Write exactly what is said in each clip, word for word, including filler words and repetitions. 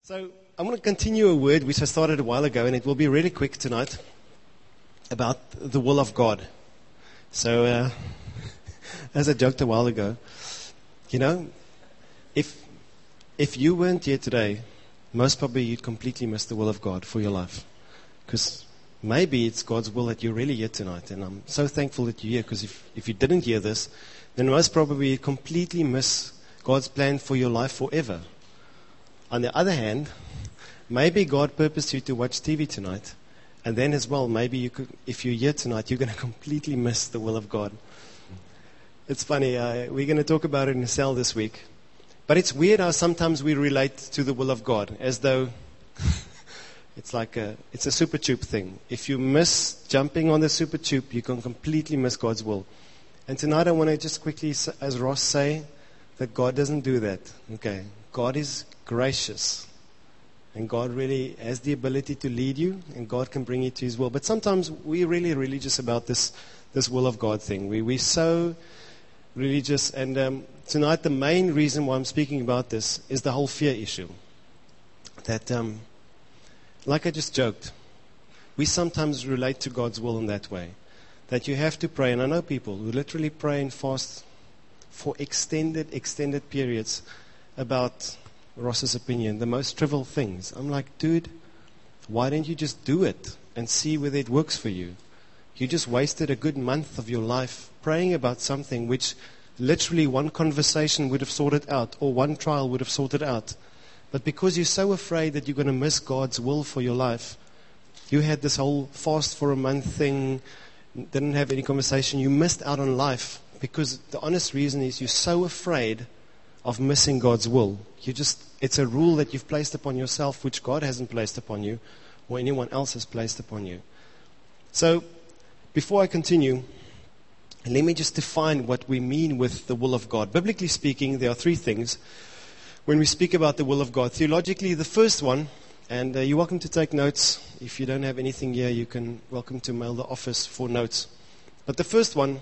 So I'm going to continue a word which I started a while ago, and it will be really quick tonight, about the will of God. So, uh, as I joked a while ago, you know, if if you weren't here today, most probably you'd completely miss the will of God for your life. Because maybe it's God's will that you're really here tonight, and I'm so thankful that you're here, because if, if you didn't hear this, then most probably you'd completely miss God's plan for your life forever. On the other hand, maybe God purposed you to watch T V tonight, and then as well, maybe you could, if you're here tonight, you're going to completely miss the will of God. It's funny, uh, we're going to talk about it in a cell this week, but it's weird how sometimes we relate to the will of God as though it's like a, it's a super tube thing. If you miss jumping on the super tube, you can completely miss God's will. And tonight I want to just quickly, as Ross say, that God doesn't do that. Okay, God is gracious. And God really has the ability to lead you, and God can bring you to His will. But sometimes we're really religious about this this will of God thing. We, we're so religious. And um, tonight the main reason why I'm speaking about this is the whole fear issue. That, um, like I just joked, we sometimes relate to God's will in that way. That you have to pray. And I know people who literally pray and fast for extended, extended periods about Ross's opinion, the most trivial things. I'm like, dude, why don't you just do it and see whether it works for you? You just wasted a good month of your life praying about something which literally one conversation would have sorted out, or one trial would have sorted out. But because you're so afraid that you're going to miss God's will for your life, you had this whole fast for a month thing, didn't have any conversation, you missed out on life, because the honest reason is you're so afraid of missing God's will. You just, it's a rule that you've placed upon yourself, which God hasn't placed upon you, or anyone else has placed upon you. So, before I continue, let me just define what we mean with the will of God. Biblically speaking, there are three things when we speak about the will of God. Theologically, the first one, and uh, you're welcome to take notes. If you don't have anything here, you can welcome to mail the office for notes. But the first one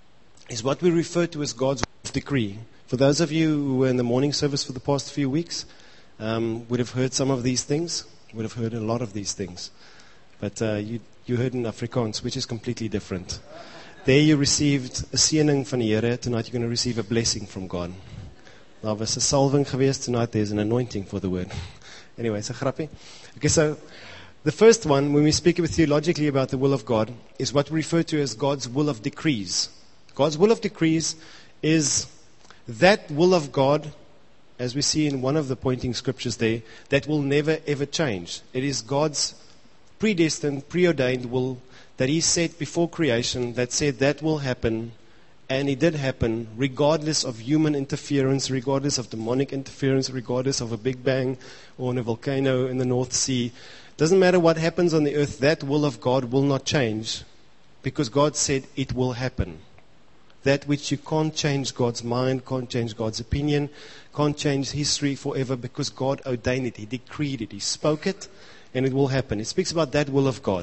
is what we refer to as God's decree. For those of you who were in the morning service for the past few weeks, um, would have heard some of these things, would have heard a lot of these things. But uh, you, you heard in Afrikaans, which is completely different. There you received a seëning van die Here. Tonight you're going to receive a blessing from God. Daar was 'n salwing geweest. Tonight there's an anointing for the word. Anyway, it's a grappie. Okay, so the first one, when we speak theologically about the will of God, is what we refer to as God's will of decrees. God's will of decrees is that will of God, as we see in one of the pointing scriptures there, that will never ever change. It is God's predestined, preordained will that He set before creation, that said that will happen, and it did happen, regardless of human interference, regardless of demonic interference, regardless of a Big Bang or a volcano in the North Sea. Doesn't matter what happens on the earth, that will of God will not change, because God said it will happen. That which you can't change God's mind, can't change God's opinion, can't change history forever, because God ordained it, He decreed it, He spoke it, and it will happen. It speaks about that will of God.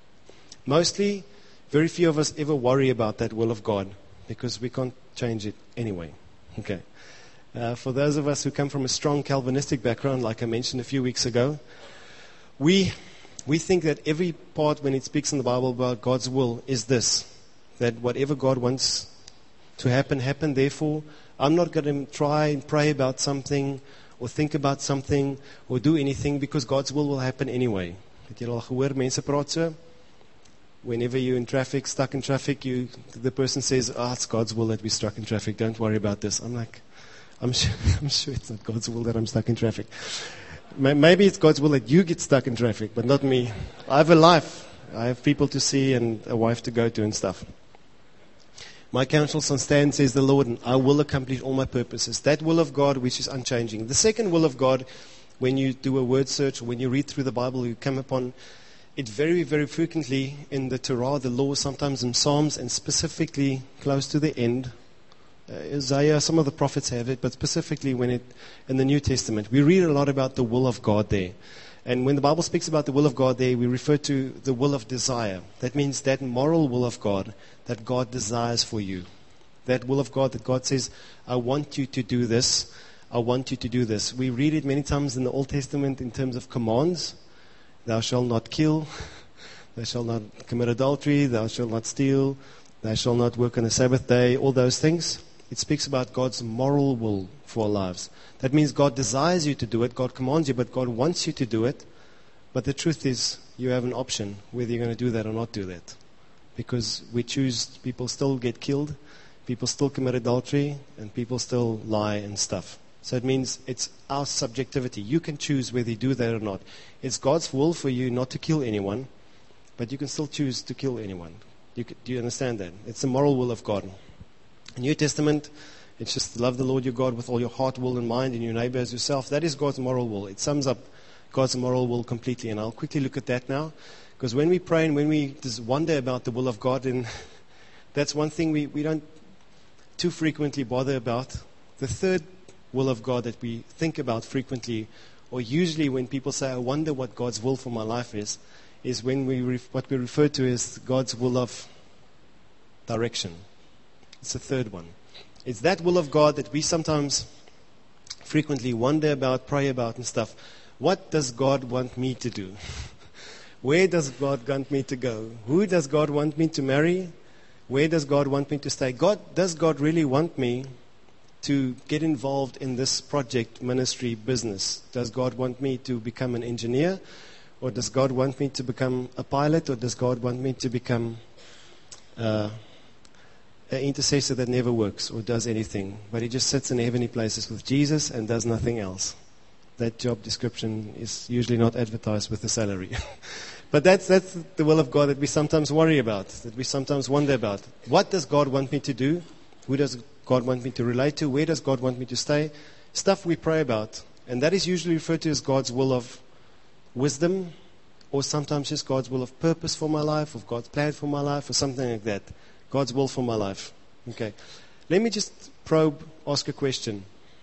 Mostly, very few of us ever worry about that will of God, because we can't change it anyway. Okay. Uh, for those of us who come from a strong Calvinistic background, like I mentioned a few weeks ago, we we think that every part when it speaks in the Bible about God's will is this, that whatever God wants to happen, happen. Therefore, I'm not going to try and pray about something or think about something or do anything, because God's will will happen anyway. Het jy al gehoor mense praat so? Whenever you're in traffic, stuck in traffic, you the person says, "Ah, oh, it's God's will that we're stuck in traffic. Don't worry about this." I'm like, I'm sure, I'm sure it's not God's will that I'm stuck in traffic. Maybe it's God's will that you get stuck in traffic, but not me. I have a life. I have people to see and a wife to go to and stuff. My counsel shall stand, says the Lord, and I will accomplish all my purposes. That will of God which is unchanging. The second will of God, when you do a word search, or when you read through the Bible, you come upon it very, very frequently in the Torah, the law, sometimes in Psalms, and specifically close to the end. Uh, Isaiah, some of the prophets have it, but specifically when it in the New Testament, we read a lot about the will of God there. And when the Bible speaks about the will of God there, we refer to the will of desire. That means that moral will of God that God desires for you. That will of God that God says, I want you to do this. I want you to do this. We read it many times in the Old Testament in terms of commands. Thou shalt not kill. Thou shalt not commit adultery. Thou shalt not steal. Thou shalt not work on the Sabbath day. All those things. It speaks about God's moral will for our lives. That means God desires you to do it. God commands you, but God wants you to do it. But the truth is, you have an option whether you're going to do that or not do that. Because we choose, people still get killed, people still commit adultery, and people still lie and stuff. So it means it's our subjectivity. You can choose whether you do that or not. It's God's will for you not to kill anyone, but you can still choose to kill anyone. You, do you understand that? It's the moral will of God. In New Testament, it's just love the Lord your God with all your heart, will, and mind, and your neighbor as yourself. That is God's moral will. It sums up God's moral will completely. And I'll quickly look at that now. Because when we pray and when we just wonder about the will of God, and that's one thing we, we don't too frequently bother about. The third will of God that we think about frequently, or usually when people say, I wonder what God's will for my life is, is when we ref- what we refer to as God's will of direction. It's the third one. It's that will of God that we sometimes frequently wonder about, pray about and stuff. What does God want me to do? Where does God want me to go? Who does God want me to marry? Where does God want me to stay? God, does God really want me to get involved in this project, ministry, business? Does God want me to become an engineer? Or does God want me to become a pilot? Or does God want me to become uh, an intercessor that never works or does anything, but he just sits in heavenly places with Jesus and does nothing else? That job description is usually not advertised with the salary. But that's that's the will of God that we sometimes worry about, that we sometimes wonder about. What does God want me to do? Who does God want me to relate to? Where does God want me to stay? Stuff we pray about. And that is usually referred to as God's will of wisdom, or sometimes just God's will of purpose for my life, or God's plan for my life, or something like that. God's will for my life. Okay. Let me just probe, ask a question.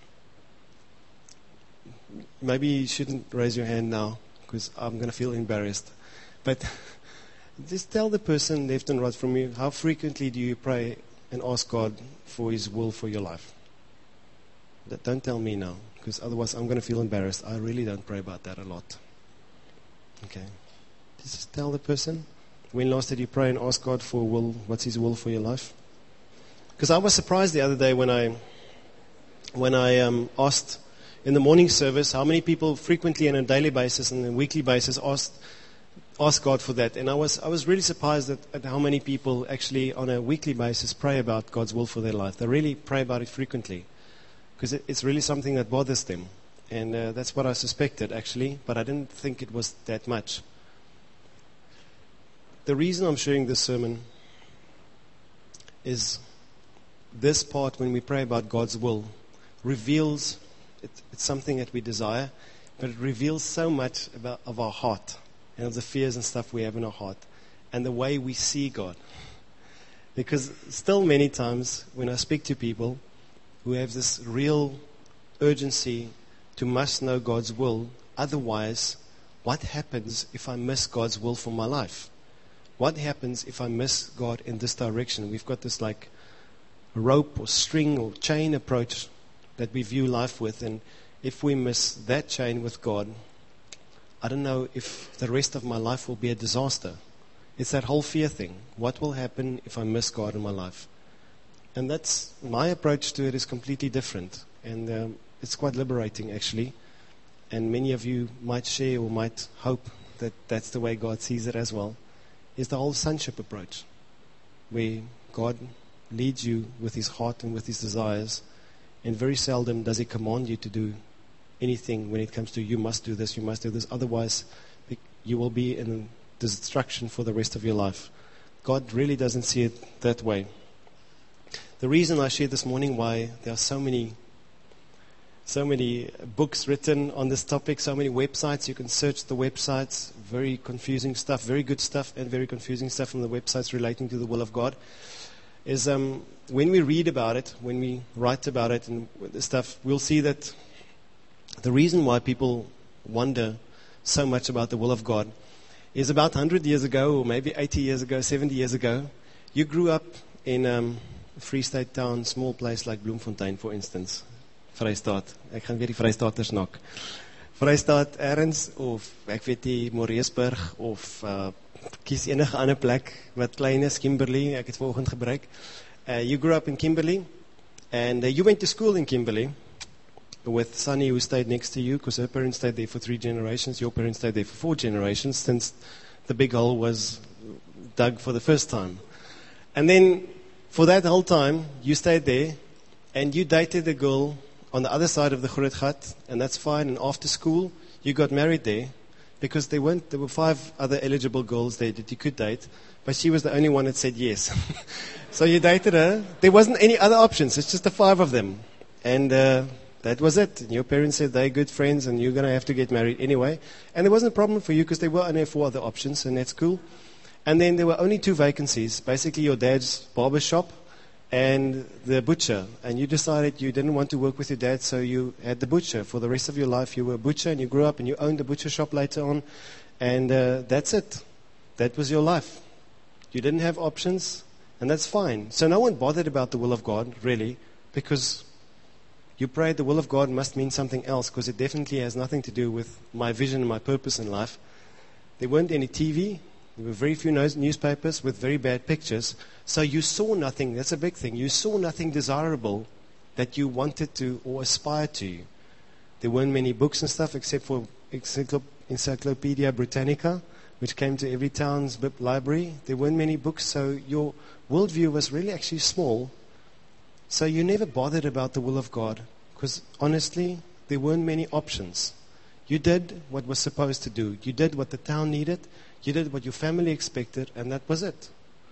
Maybe you shouldn't raise your hand now, because I'm going to feel embarrassed. But just tell the person left and right from you, how frequently do you pray and ask God for His will for your life? Don't tell me now, because otherwise I'm going to feel embarrassed. I really don't pray about that a lot. Okay. Just tell the person, when last did you pray and ask God for will? What's His will for your life? Because I was surprised the other day when I when I um, asked in the morning service how many people frequently on a daily basis and a weekly basis asked ask God for that. And I was I was really surprised at, at how many people actually on a weekly basis pray about God's will for their life. They really pray about it frequently, because it, it's really something that bothers them. And uh, that's what I suspected, actually, but I didn't think it was that much. The reason I'm sharing this sermon is this part, when we pray about God's will, reveals, it, it's something that we desire, but it reveals so much about of our heart and of the fears and stuff we have in our heart and the way we see God. Because still many times when I speak to people who have this real urgency to must know God's will, otherwise, what happens if I miss God's will for my life? What happens if I miss God in this direction? We've got this like rope or string or chain approach that we view life with, and if we miss that chain with God, I don't know if the rest of my life will be a disaster. It's that whole fear thing. What will happen if I miss God in my life? And that's, my approach to it is completely different. And um, it's quite liberating, actually. And many of you might share or might hope that that's the way God sees it as well. Is the whole sonship approach, where God leads you with His heart and with His desires, and very seldom does He command you to do anything when it comes to you must do this, you must do this, otherwise you will be in destruction for the rest of your life. God really doesn't see it that way. The reason I shared this morning why there are so many So many books written on this topic, so many websites. You can search the websites, very confusing stuff, very good stuff and very confusing stuff from the websites relating to the will of God. Is um, when we read about it, when we write about it and the stuff, we'll see that the reason why people wonder so much about the will of God is about one hundred years ago, or maybe eighty years ago, seventy years ago, you grew up in um, a Free State town, small place like Bloemfontein, for instance. Vrystaat. Ek gaan weer die Vrystaaters nok. Vrystaat ergens, of ek weet die Moreesburg, of uh, kies enige ander plek wat klein is, Kimberley, ek het vanoggend gebruik. Uh, you grew up in Kimberley, and uh, you went to school in Kimberley with Sunny, who stayed next to you, because her parents stayed there for three generations, your parents stayed there for four generations, since the big hole was dug for the first time. And then, for that whole time, you stayed there, and you dated a girl on the other side of the Groot Gat, and that's fine, and after school, you got married there, because there weren't, there were five other eligible girls there that you could date, but she was the only one that said yes. So you dated her. There wasn't any other options, it's just the five of them. And uh, that was it. And your parents said they're good friends, and you're going to have to get married anyway. And there wasn't a problem for you, because there were only four other options, and that's cool. And then there were only two vacancies, basically your dad's barber shop and the butcher. And you decided you didn't want to work with your dad, so you had the butcher. For the rest of your life, you were a butcher, and you grew up, and you owned the butcher shop later on. And uh, that's it. That was your life. You didn't have options, and that's fine. So no one bothered about the will of God, really, because you prayed the will of God must mean something else, because it definitely has nothing to do with my vision and my purpose in life. There weren't any T V. There were very few newspapers with very bad pictures. So you saw nothing. That's a big thing. You saw nothing desirable that you wanted to or aspired to. There weren't many books and stuff except for Encyclopedia Britannica, which came to every town's library. There weren't many books, so your worldview was really actually small. So you never bothered about the will of God, because honestly, there weren't many options. You did what was supposed to do. You did what the town needed. You did what your family expected, and that was it.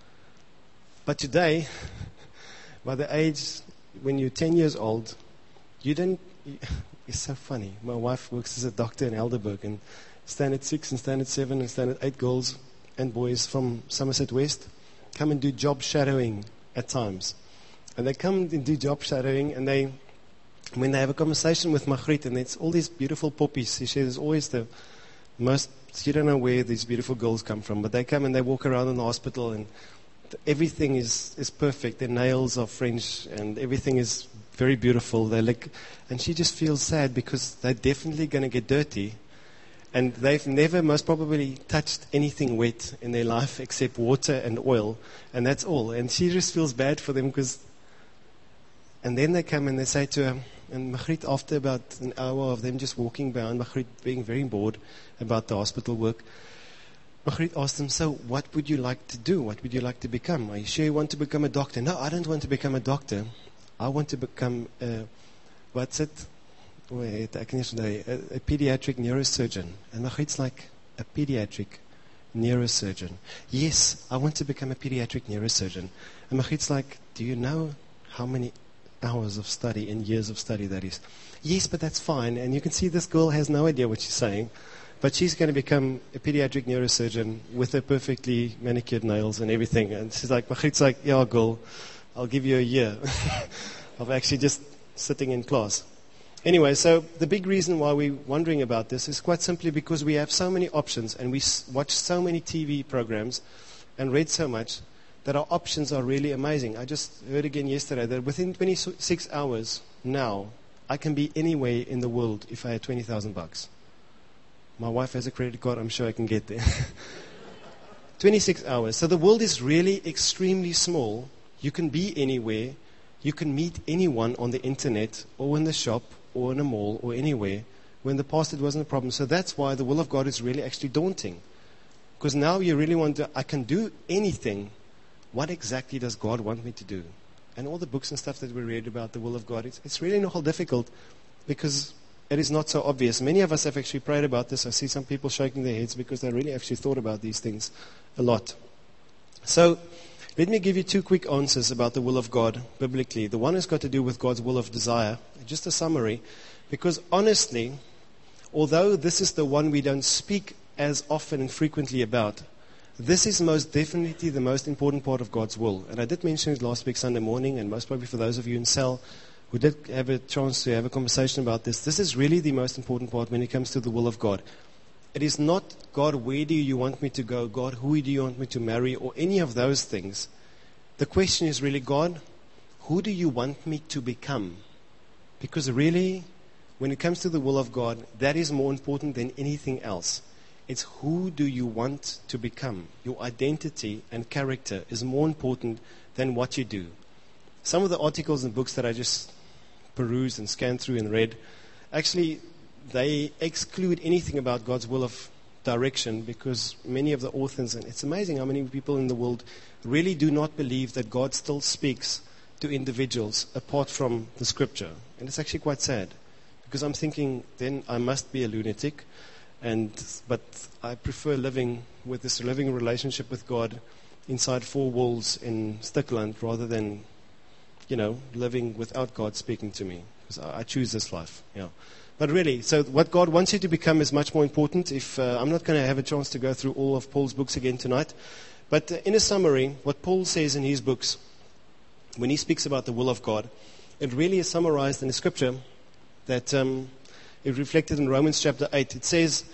But today, by the age when you're ten years old, you didn't. It's so funny. My wife works as a doctor in Helderberg, and standard six and standard seven and standard eight girls and boys from Somerset West come and do job shadowing at times. And they come and do job shadowing, and they, when they have a conversation with Margriet, and it's all these beautiful poppies, she says, there's always the most, you don't know where these beautiful girls come from, but they come and they walk around in the hospital, and everything is, is perfect. Their nails are French, and everything is very beautiful. They look, and she just feels sad because they're definitely going to get dirty. And they've never, most probably, touched anything wet in their life except water and oil, and that's all. And she just feels bad for them because. And then they come and they say to her, and Margriet, after about an hour of them just walking behind, Margriet being very bored about the hospital work, Margriet asked them, so what would you like to do? What would you like to become? Are you sure you want to become a doctor? No, I don't want to become a doctor. I want to become, a, what's it? Wait, I can a, a pediatric neurosurgeon. And Margriet's like, a pediatric neurosurgeon? Yes, I want to become a pediatric neurosurgeon. And Margriet's like, do you know how many hours of study and years of study that is? Yes, but that's fine. And you can see this girl has no idea what she's saying. But she's going to become a pediatric neurosurgeon with her perfectly manicured nails and everything. And she's like, Margriet's like, yeah, girl, I'll give you a year of actually just sitting in class. Anyway, so the big reason why we're wondering about this is quite simply because we have so many options, and we watch so many T V programs and read so much that our options are really amazing. I just heard again yesterday that within twenty-six hours now, I can be anywhere in the world if I had twenty thousand bucks. My wife has a credit card, I'm sure I can get there. twenty-six hours. So the world is really extremely small. You can be anywhere. You can meet anyone on the internet or in the shop or in a mall or anywhere. When the past it wasn't a problem. So that's why the will of God is really actually daunting. Because now you really want to, I can do anything. What exactly does God want me to do? And all the books and stuff that we read about the will of God, it's, it's really not difficult because it is not so obvious. Many of us have actually prayed about this. I see some people shaking their heads because they really actually thought about these things a lot. So let me give you two quick answers about the will of God biblically. The one has got to do with God's will of desire. Just a summary. Because honestly, although this is the one we don't speak as often and frequently about, this is most definitely the most important part of God's will. And I did mention it last week Sunday morning, and most probably for those of you in cell who did have a chance to have a conversation about this, this is really the most important part when it comes to the will of God. It is not, God, where do you want me to go? God, who do you want me to marry? Or any of those things. The question is really, God, who do you want me to become? Because really, when it comes to the will of God, that is more important than anything else. It's who do you want to become. Your identity and character is more important than what you do. Some of the articles and books that I just perused and scanned through and read, actually, they exclude anything about God's will of direction, because many of the authors, and it's amazing how many people in the world really do not believe that God still speaks to individuals apart from the scripture. And it's actually quite sad, because I'm thinking, then I must be a lunatic. And but I prefer living with this living relationship with God inside four walls in Stickland rather than, you know, living without God speaking to me. Because I, I choose this life. Yeah. But really, so what God wants you to become is much more important. If uh, I'm not going to have a chance to go through all of Paul's books again tonight, but uh, in a summary, what Paul says in his books, when he speaks about the will of God, it really is summarized in the scripture that. Um, It reflected in Romans chapter eight. It says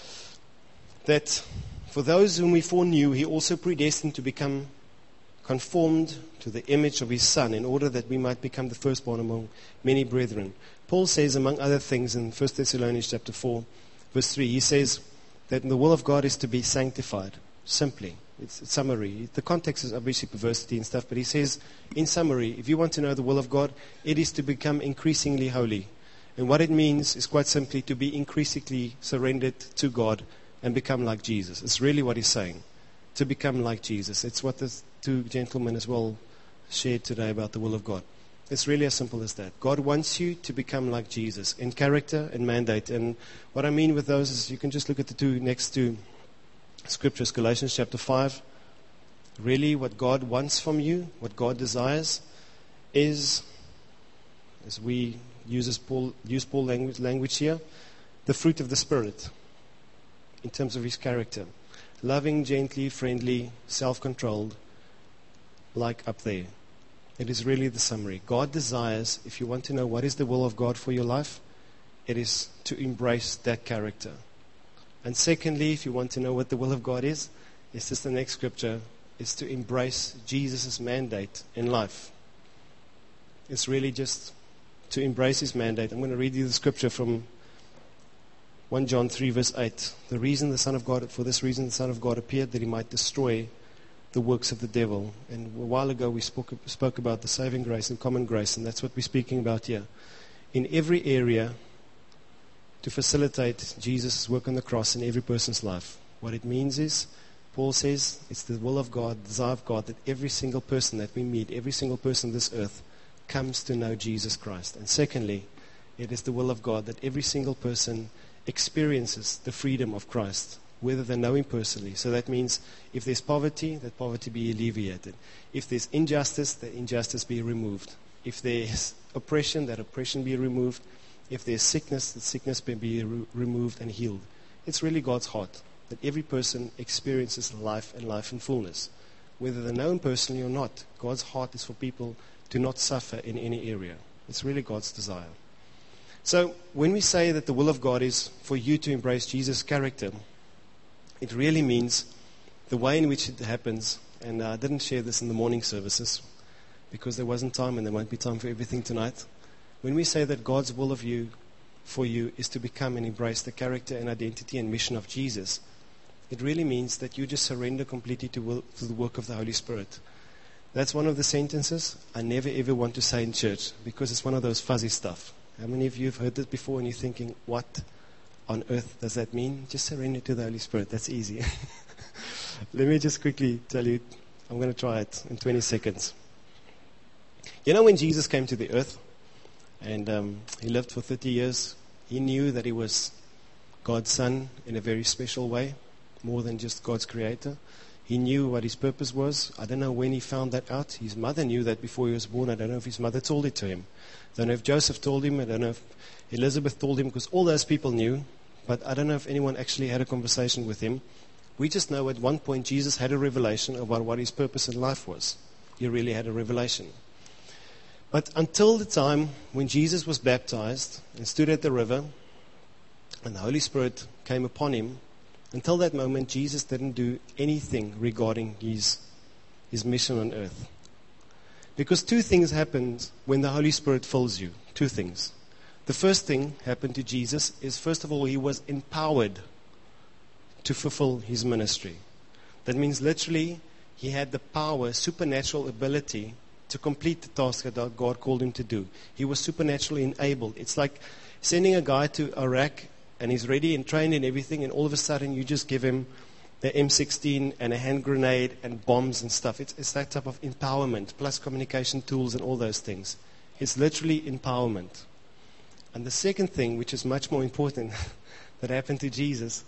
that for those whom he foreknew, he also predestined to become conformed to the image of his Son, in order that we might become the firstborn among many brethren. Paul says, among other things, in First Thessalonians chapter four, verse three, he says that the will of God is to be sanctified, simply. It's a summary. The context is obviously perversity and stuff, but he says, in summary, if you want to know the will of God, it is to become increasingly holy. And what it means is quite simply to be increasingly surrendered to God and become like Jesus. It's really what he's saying, to become like Jesus. It's what the two gentlemen as well shared today about the will of God. It's really as simple as that. God wants you to become like Jesus in character and mandate. And what I mean with those is you can just look at the two next two scriptures, Galatians chapter five. Really what God wants from you, what God desires, is, as we uses Paul, use Paul language, language here, the fruit of the Spirit in terms of his character. Loving, gently, friendly, self-controlled, like up there. It is really the summary. God desires, if you want to know what is the will of God for your life, it is to embrace that character. And secondly, if you want to know what the will of God is, it's just the next scripture, is to embrace Jesus' mandate in life. It's really just to embrace his mandate. I'm going to read you the scripture from First John three verse eight. The reason the Son of God, for this reason the Son of God appeared, that he might destroy the works of the devil. And a while ago we spoke, spoke about the saving grace and common grace, and that's what we're speaking about here. In every area, to facilitate Jesus' work on the cross in every person's life. What it means is, Paul says, it's the will of God, the desire of God, that every single person that we meet, every single person on this earth, comes to know Jesus Christ. And secondly, it is the will of God that every single person experiences the freedom of Christ, whether they know him personally. So that means if there's poverty, that poverty be alleviated. If there's injustice, that injustice be removed. If there's oppression, that oppression be removed. If there's sickness, that sickness be re- removed and healed. It's really God's heart, that every person experiences life and life in fullness. Whether they know him personally or not, God's heart is for people to not suffer in any area. It's really God's desire. So when we say that the will of God is for you to embrace Jesus' character, it really means the way in which it happens, and I didn't share this in the morning services because there wasn't time and there won't be time for everything tonight. When we say that God's will of you, for you, is to become and embrace the character and identity and mission of Jesus, it really means that you just surrender completely to, will, to the work of the Holy Spirit. That's one of the sentences I never ever want to say in church, because it's one of those fuzzy stuff. How many of you have heard this before and you're thinking, what on earth does that mean? Just surrender to the Holy Spirit. That's easy. Let me just quickly tell you, I'm going to try it in twenty seconds. You know, when Jesus came to the earth and um, he lived for thirty years, he knew that he was God's son in a very special way, more than just God's creator. He knew what his purpose was. I don't know when he found that out. His mother knew that before he was born. I don't know if his mother told it to him. I don't know if Joseph told him. I don't know if Elizabeth told him, because all those people knew. But I don't know if anyone actually had a conversation with him. We just know at one point Jesus had a revelation about what his purpose in life was. He really had a revelation. But until the time when Jesus was baptized and stood at the river and the Holy Spirit came upon him, until that moment, Jesus didn't do anything regarding his, his mission on earth. Because two things happen when the Holy Spirit fills you. Two things. The first thing happened to Jesus is, first of all, he was empowered to fulfill his ministry. That means literally he had the power, supernatural ability to complete the task that God called him to do. He was supernaturally enabled. It's like sending a guy to Iraq and he's ready and trained and everything, and all of a sudden you just give him the M sixteen and a hand grenade and bombs and stuff. It's, it's that type of empowerment, plus communication tools and all those things. It's literally empowerment. And the second thing, which is much more important, that happened to Jesus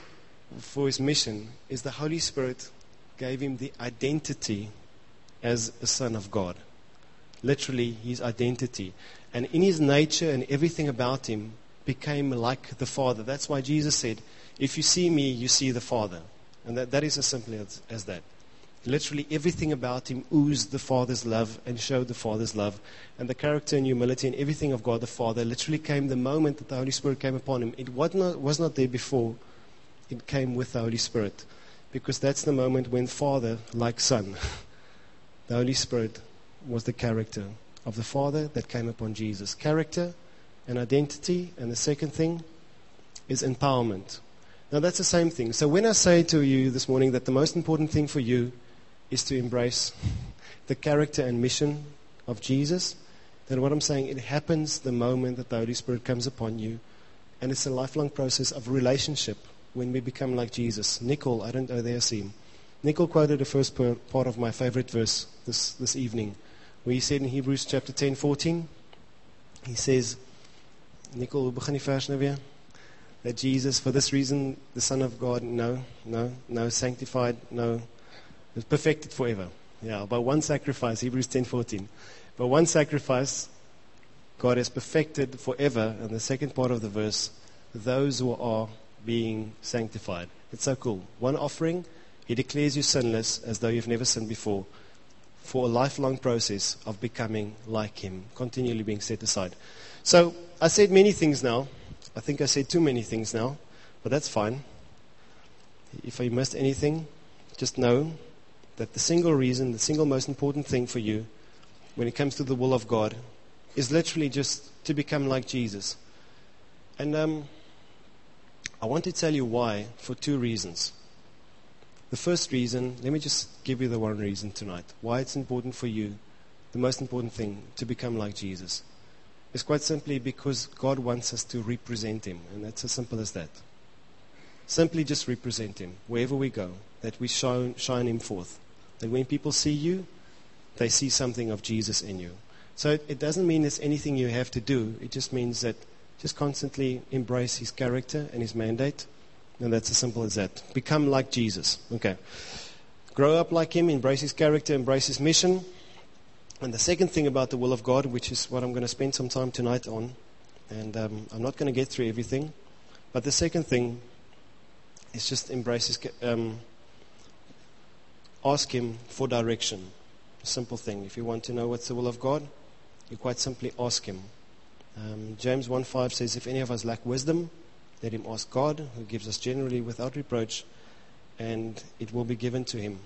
for his mission, is the Holy Spirit gave him the identity as a son of God. Literally, his identity. And in his nature and everything about him became like the Father. That's why Jesus said, if you see me, you see the Father. And that, that is as simple as, as that. Literally everything about him oozed the Father's love and showed the Father's love. And the character and humility and everything of God the Father literally came the moment that the Holy Spirit came upon him. It was not, was not there before. It came with the Holy Spirit. Because that's the moment when Father, like Son, the Holy Spirit was the character of the Father that came upon Jesus. Character and identity. And the second thing is empowerment. Now that's the same thing. So when I say to you this morning that the most important thing for you is to embrace the character and mission of Jesus, then what I'm saying, it happens the moment that the Holy Spirit comes upon you. And it's a lifelong process of relationship when we become like Jesus. Nicole, I don't know, there I see him. Nicole quoted the first part of my favorite verse this, this evening, where he said in Hebrews chapter ten, fourteen, he says, Nicole, hoe begin die vers nou weer? That Jesus, for this reason, the Son of God, no, no, no, sanctified, no, is perfected forever. Yeah, by one sacrifice, Hebrews ten, fourteen. By one sacrifice, God has perfected forever, and the second part of the verse, those who are being sanctified. It's so cool. One offering, he declares you sinless as though you've never sinned before, for a lifelong process of becoming like him, continually being set aside. So, I said many things now. I think I said too many things now, but that's fine. If I missed anything, just know that the single reason, the single most important thing for you when it comes to the will of God is literally just to become like Jesus. And um, I want to tell you why for two reasons. The first reason, let me just give you the one reason tonight, why it's important for you, the most important thing, to become like Jesus. It's quite simply because God wants us to represent him, and that's as simple as that. Simply just represent him wherever we go, that we shine, shine him forth. That when people see you, they see something of Jesus in you. So it, it doesn't mean there's anything you have to do. It just means that just constantly embrace his character and his mandate, and that's as simple as that. Become like Jesus. Okay. Grow up like him, embrace his character, embrace his mission. And the second thing about the will of God, which is what I'm going to spend some time tonight on, and um, I'm not going to get through everything, but the second thing is just embrace his, um, ask him for direction. A simple thing. If you want to know what's the will of God, you quite simply ask him. Um, James one five says, if any of us lack wisdom, let him ask God, who gives us generally without reproach, and it will be given to him.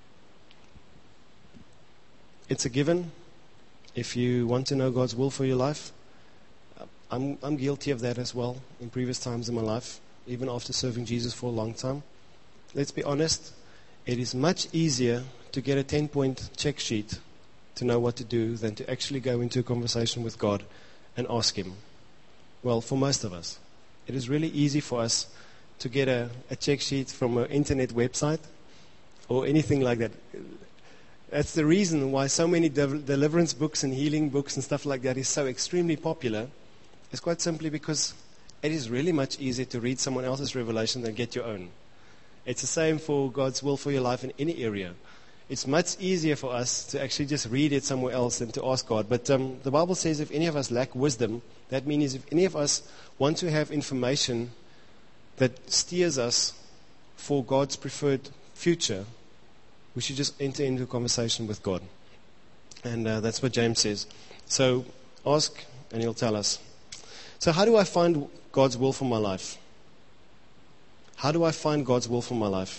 It's a given. If you want to know God's will for your life, I'm, I'm guilty of that as well in previous times in my life, even after serving Jesus for a long time. Let's be honest, it is much easier to get a ten-point check sheet to know what to do than to actually go into a conversation with God and ask him. Well, for most of us, it is really easy for us to get a, a check sheet from an internet website or anything like that. That's the reason why so many de- deliverance books and healing books and stuff like that is so extremely popular. It's quite simply because it is really much easier to read someone else's revelation than get your own. It's the same for God's will for your life in any area. It's much easier for us to actually just read it somewhere else than to ask God. But um, the Bible says if any of us lack wisdom, that means if any of us want to have information that steers us for God's preferred future, we should just enter into a conversation with God. And uh, that's what James says. So ask and he'll tell us. So how do I find God's will for my life? How do I find God's will for my life?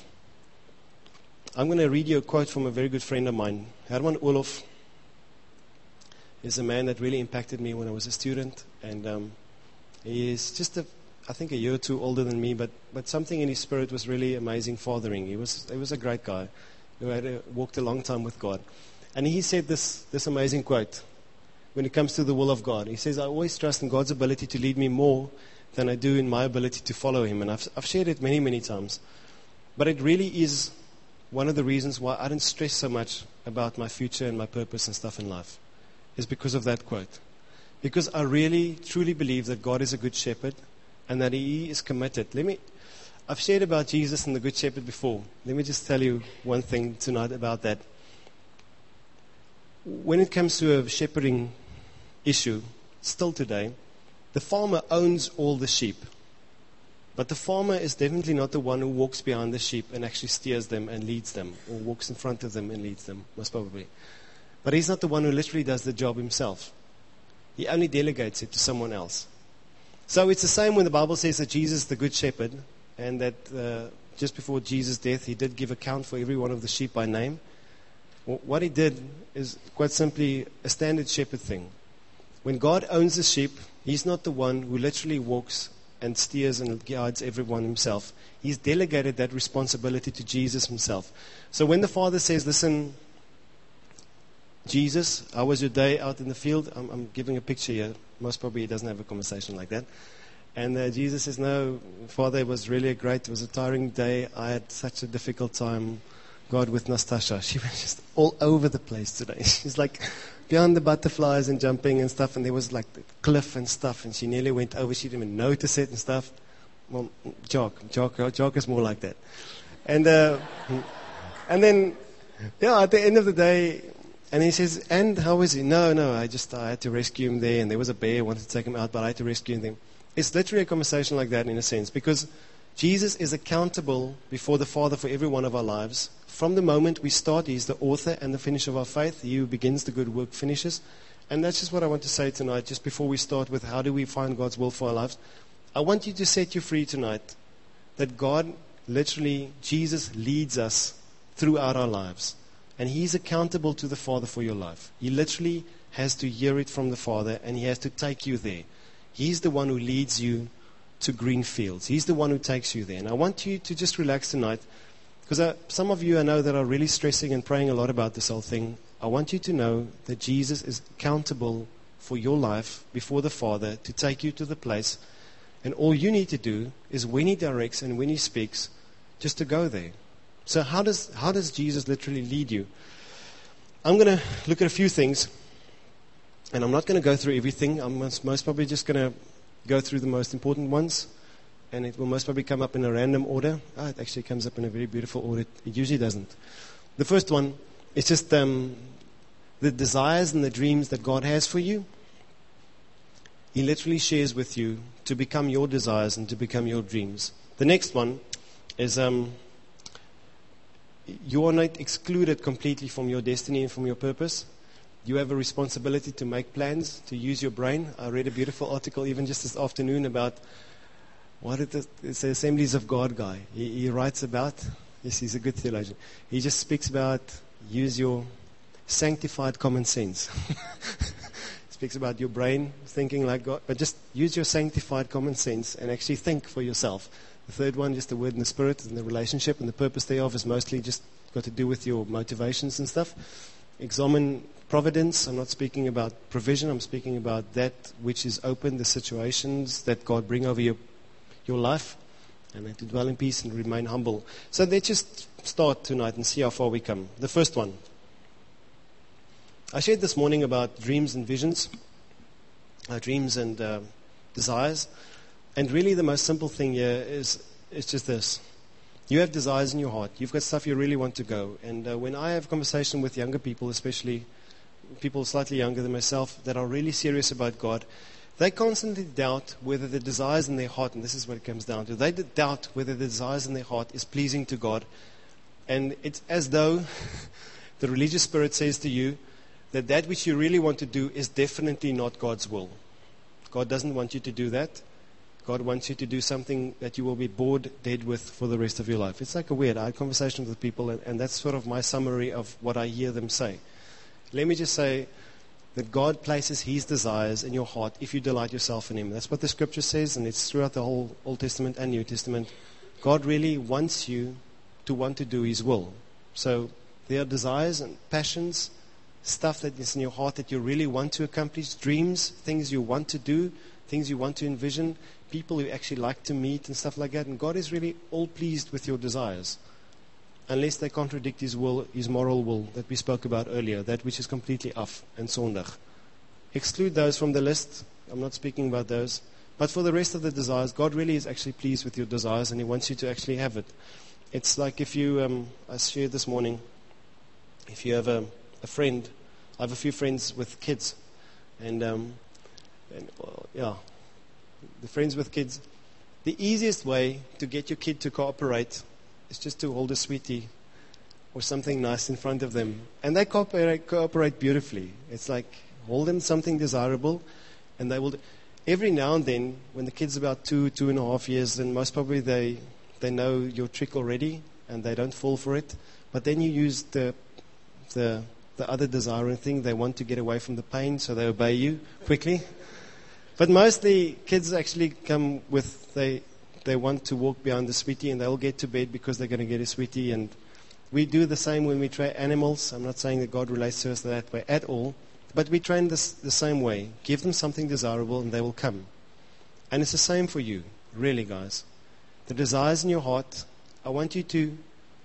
I'm going to read you a quote from a very good friend of mine, Herman Olof. is a man that really impacted me when I was a student, and um, he is just a, I think a year or two older than me, but, but something in his spirit was really amazing fathering. He was he was a great guy who had uh, walked a long time with God. And he said this, this amazing quote when it comes to the will of God. He says, I always trust in God's ability to lead me more than I do in my ability to follow him. And I've, I've shared it many, many times. But it really is one of the reasons why I don't stress so much about my future and my purpose and stuff in life, is because of that quote. Because I really, truly believe that God is a good shepherd and that he is committed. Let me, I've shared about Jesus and the good shepherd before. Let me just tell you one thing tonight about that. When it comes to a shepherding issue, still today, the farmer owns all the sheep. But the farmer is definitely not the one who walks behind the sheep and actually steers them and leads them, or walks in front of them and leads them, most probably. But he's not the one who literally does the job himself. He only delegates it to someone else. So it's the same when the Bible says that Jesus is the good shepherd, and that uh, just before Jesus' death, he did give account for every one of the sheep by name. Well, what he did is quite simply a standard shepherd thing. When God owns the sheep, he's not the one who literally walks and steers and guides everyone himself. He's delegated that responsibility to Jesus himself. So when the Father says, listen, Jesus, how was your day out in the field? I'm, I'm giving a picture here. Most probably he doesn't have a conversation like that. And uh, Jesus says, no, Father, it was really great. It was a tiring day. I had such a difficult time, God, with Nastasha. She was just all over the place today. She's like beyond the butterflies and jumping and stuff. And there was like the cliff and stuff. And she nearly went over. She didn't even notice it and stuff. Well, Jock. Jock, Jock is more like that. And, uh, and then, yeah, at the end of the day, and he says, and how is he? No, no, I just I had to rescue him there, and there was a bear, I wanted to take him out, but I had to rescue him. It's literally a conversation like that in a sense, because Jesus is accountable before the Father for every one of our lives. From the moment we start, he's the author and the finisher of our faith. He who begins the good work finishes. And that's just what I want to say tonight, just before we start with how do we find God's will for our lives. I want you to set you free tonight that God, literally, Jesus leads us throughout our lives. And he's accountable to the Father for your life. He literally has to hear it from the Father, and he has to take you there. He's the one who leads you to green fields. He's the one who takes you there. And I want you to just relax tonight, because uh, some of you I know that are really stressing and praying a lot about this whole thing. I want you to know that Jesus is accountable for your life before the Father to take you to the place. And all you need to do is when he directs and when he speaks, just to go there. So how does how does Jesus literally lead you? I'm going to look at a few things, and I'm not going to go through everything. I'm most, most probably just going to go through the most important ones, and it will most probably come up in a random order. Oh, it actually comes up in a very beautiful order. It usually doesn't. The first one is just um, the desires and the dreams that God has for you. He literally shares with you to become your desires and to become your dreams. The next one is... Um, You are not excluded completely from your destiny and from your purpose. You have a responsibility to make plans, to use your brain. I read a beautiful article even just this afternoon about what it is, it's the Assemblies of God guy. He, he writes about, yes, he's a good theologian. He just speaks about use your sanctified common sense. Speaks about your brain thinking like God, but just use your sanctified common sense and actually think for yourself. The third one, just the word and the spirit and the relationship and the purpose thereof is mostly just got to do with your motivations and stuff. Examine providence. I'm not speaking about provision. I'm speaking about that which is open, the situations that God bring over your your life, and to dwell in peace and remain humble. So let's just start tonight and see how far we come. The first one. I shared this morning about dreams and visions, uh, dreams and uh, desires. And really the most simple thing here is, is just this. You have desires in your heart. You've got stuff you really want to go. And uh, when I have conversation with younger people, especially people slightly younger than myself, that are really serious about God, they constantly doubt whether the desires in their heart, and this is what it comes down to, they doubt whether the desires in their heart is pleasing to God. And it's as though the religious spirit says to you that that which you really want to do is definitely not God's will. God doesn't want you to do that. God wants you to do something that you will be bored dead with for the rest of your life. It's like a weird. I had conversations with people, and, and that's sort of my summary of what I hear them say. Let me just say, that God places His desires in your heart if you delight yourself in Him. That's what the Scripture says, and it's throughout the whole Old Testament and New Testament. God really wants you to want to do His will. So there are desires and passions, stuff that is in your heart that you really want to accomplish, dreams, things you want to do, things you want to envision, people you actually like to meet and stuff like that. And God is really all pleased with your desires, unless they contradict His will, His moral will that we spoke about earlier, that which is completely off and zondig. Exclude those from the list. I'm not speaking about those. But for the rest of the desires, God really is actually pleased with your desires, and He wants you to actually have it. It's like if you, um, I shared this morning, if you have a, a friend, I have a few friends with kids, and, um, and well, yeah, the friends with kids, the easiest way to get your kid to cooperate is just to hold a sweetie or something nice in front of them. And they cooperate, cooperate beautifully. It's like, hold them something desirable, and they will... Every now and then, when the kid's about two, two and a half years, then most probably they, they know your trick already, and they don't fall for it. But then you use the, the, the other desiring thing. They want to get away from the pain, so they obey you quickly. But mostly, kids actually come with... they. They want to walk behind the sweetie, and they'll get to bed because they're going to get a sweetie. And we do the same when we train animals. I'm not saying that God relates to us that way at all, but we train this the same way. Give them something desirable, and they will come. And it's the same for you, really, guys. The desires in your heart, I want you to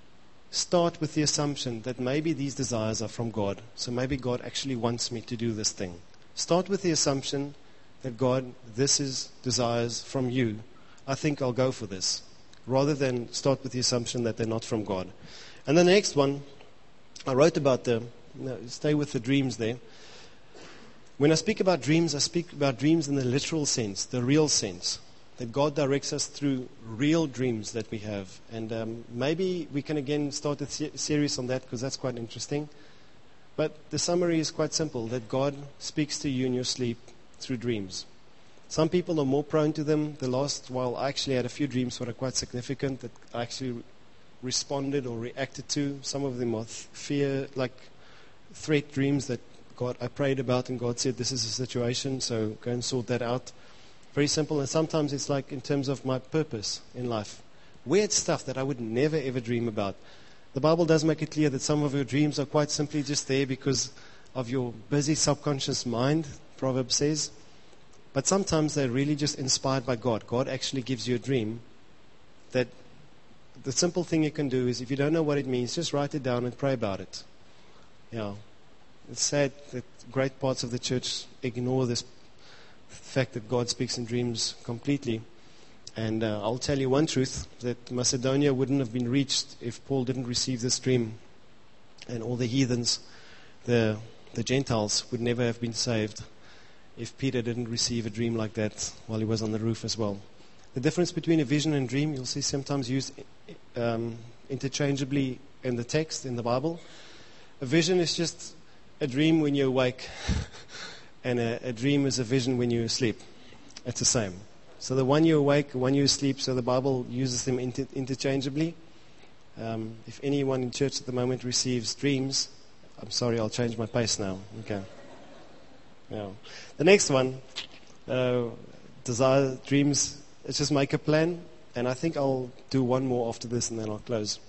start with the assumption that maybe these desires are from God. So maybe God actually wants me to do this thing. Start with the assumption that God, this is desires from you. I think I'll go for this, rather than start with the assumption that they're not from God. And the next one, I wrote about the, no, stay with the dreams there. When I speak about dreams, I speak about dreams in the literal sense, the real sense, that God directs us through real dreams that we have. And um, maybe we can again start a se- series on that, because that's quite interesting. But the summary is quite simple, that God speaks to you in your sleep through dreams. Some people are more prone to them. The last while, I actually had a few dreams that are quite significant that I actually responded or reacted to. Some of them are fear, like threat dreams that God I prayed about, and God said, this is the situation, so go and sort that out. Very simple. And sometimes it's like in terms of my purpose in life. Weird stuff that I would never ever dream about. The Bible does make it clear that some of your dreams are quite simply just there because of your busy subconscious mind, Proverbs says. But sometimes they're really just inspired by God. God actually gives you a dream that the simple thing you can do is, if you don't know what it means, just write it down and pray about it. Yeah. It's sad that great parts of the church ignore this fact that God speaks in dreams completely. And uh, I'll tell you one truth, that Macedonia wouldn't have been reached if Paul didn't receive this dream. And all the heathens, the, the Gentiles, would never have been saved if Peter didn't receive a dream like that while he was on the roof as well. The difference between a vision and dream, you'll see sometimes used um, interchangeably in the text, in the Bible. A vision is just a dream when you're awake, and a, a dream is a vision when you're asleep. It's the same. So the one you're awake, the one you're asleep, so the Bible uses them inter- interchangeably. Um, if anyone in church at the moment receives dreams, I'm sorry, I'll change my pace now. Okay. Yeah. The next one, uh, desire, dreams, let's just make a plan. And I think I'll do one more after this, and then I'll close.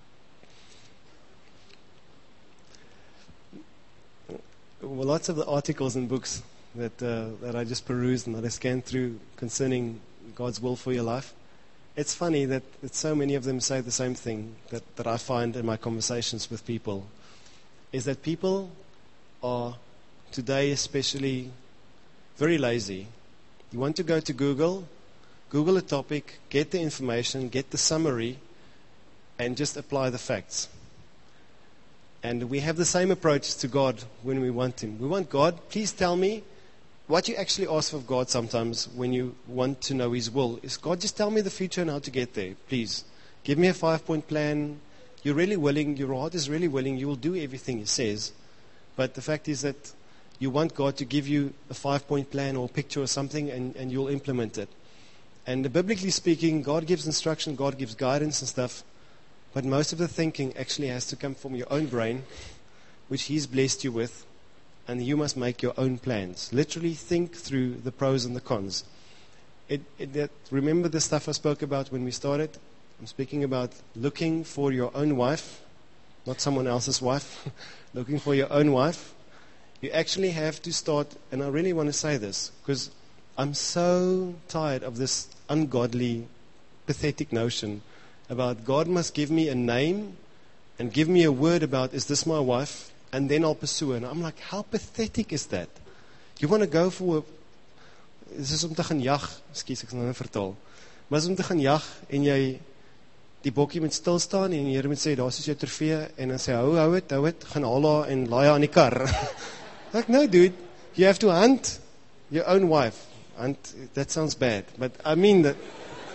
Well, lots of the articles and books that uh, that I just perused and that I scanned through concerning God's will for your life, it's funny that, that so many of them say the same thing that, that I find in my conversations with people, is that people are today especially very lazy. You want to go to Google, Google a topic, get the information, get the summary, and just apply the facts. And we have the same approach to God when we want Him. We want God, please tell me what you actually ask of God sometimes when you want to know His will. Is God, just tell me the future and how to get there, please. Give me a five-point plan. You're really willing, your heart is really willing, you will do everything He says. But the fact is that you want God to give you a five-point plan or a picture or something, and, and you'll implement it. And biblically speaking, God gives instruction, God gives guidance and stuff, but most of the thinking actually has to come from your own brain, which He's blessed you with, and you must make your own plans. Literally think through the pros and the cons. It, it, that, remember the stuff I spoke about when we started? I'm speaking about looking for your own wife, not someone else's wife, looking for your own wife. You actually have to start, and I really want to say this, because I'm so tired of this ungodly, pathetic notion about God must give me a name and give me a word about, is this my wife? And then I'll pursue her. And I'm like, how pathetic is that? You want to go for a, this is om te gaan jag, excuse, ek sal nou vertaal, maar is om te gaan jag, en jy, die bokkie moet stilstaan, en die Here moet sê, daar is jou trofee, en dan sê, hou, hou het, hou het, gaan haal haar, en laai haar aan die kar. Like, no dude, you have to hunt your own wife. And that sounds bad, but I mean that,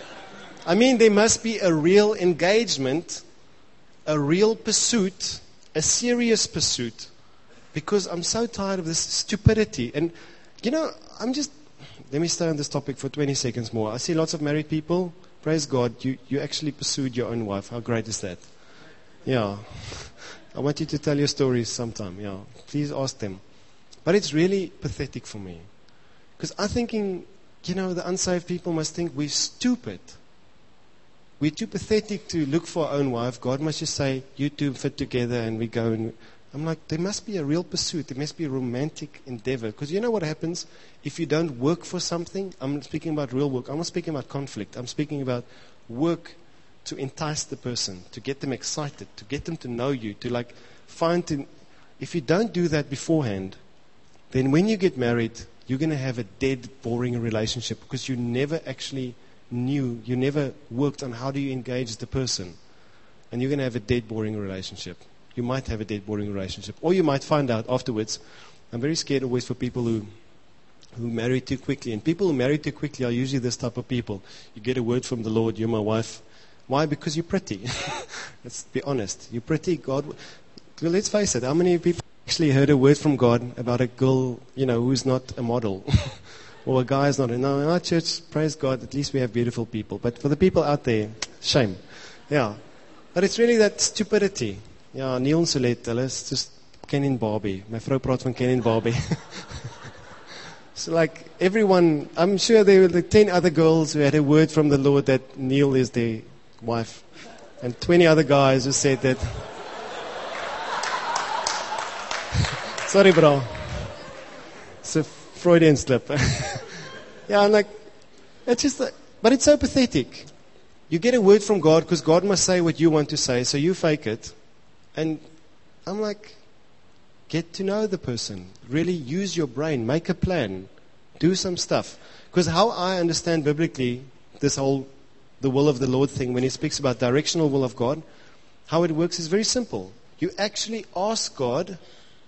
I mean there must be a real engagement, a real pursuit, a serious pursuit, because I'm so tired of this stupidity. And, you know, I'm just, let me stay on this topic for twenty seconds more. I see lots of married people. Praise God, you, you actually pursued your own wife. How great is that? Yeah. I want you to tell your stories sometime. Yeah. Please ask them. But it's really pathetic for me. Because I'm thinking, you know, the unsaved people must think we're stupid. We're too pathetic to look for our own wife. God must just say, you two fit together, and we go. And I'm like, there must be a real pursuit. There must be a romantic endeavor. Because you know what happens if you don't work for something? I'm speaking about real work. I'm not speaking about conflict. I'm speaking about work to entice the person, to get them excited, to get them to know you, to like find. To, if you don't do that beforehand, then when you get married, you're going to have a dead, boring relationship because you never actually knew, you never worked on how do you engage the person. And you're going to have a dead, boring relationship. You might have a dead, boring relationship. Or you might find out afterwards. I'm very scared always for people who who marry too quickly. And people who marry too quickly are usually this type of people. You get a word from the Lord, you're my wife. Why? Because you're pretty. Let's be honest. You're pretty. God. Well, let's face it. How many people actually heard a word from God about a girl, you know, who's not a model? Or a guy is not. No, in our church, praise God, at least we have beautiful people. But for the people out there, shame. Yeah. But it's really that stupidity. Ja, Neil en Solet, hulle is just Ken en Barbie. My vrou praat van Ken en Barbie. So like everyone, I'm sure there were like ten other girls who had a word from the Lord that Neil is their wife. And twenty other guys who said that. Sorry, bro. It's a Freudian slip. Yeah, I'm like, it's just, like, but it's so pathetic. You get a word from God because God must say what you want to say, so you fake it. And I'm like, get to know the person. Really use your brain. Make a plan. Do some stuff. Because how I understand biblically this whole, the will of the Lord thing, when he speaks about directional will of God, how it works is very simple. You actually ask God,